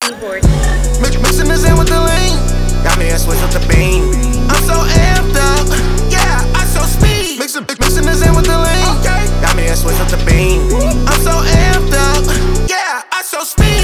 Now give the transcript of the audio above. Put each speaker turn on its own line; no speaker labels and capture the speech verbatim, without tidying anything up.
keyboard.
Mix, mixing this in with the lean. Got me a switch with the beam. I'm so amped up. Yeah, I so speed. Mixing, mixing this in with the lean. Okay. Got me a switch with the beam. I'm so amped up. Yeah, I so speed.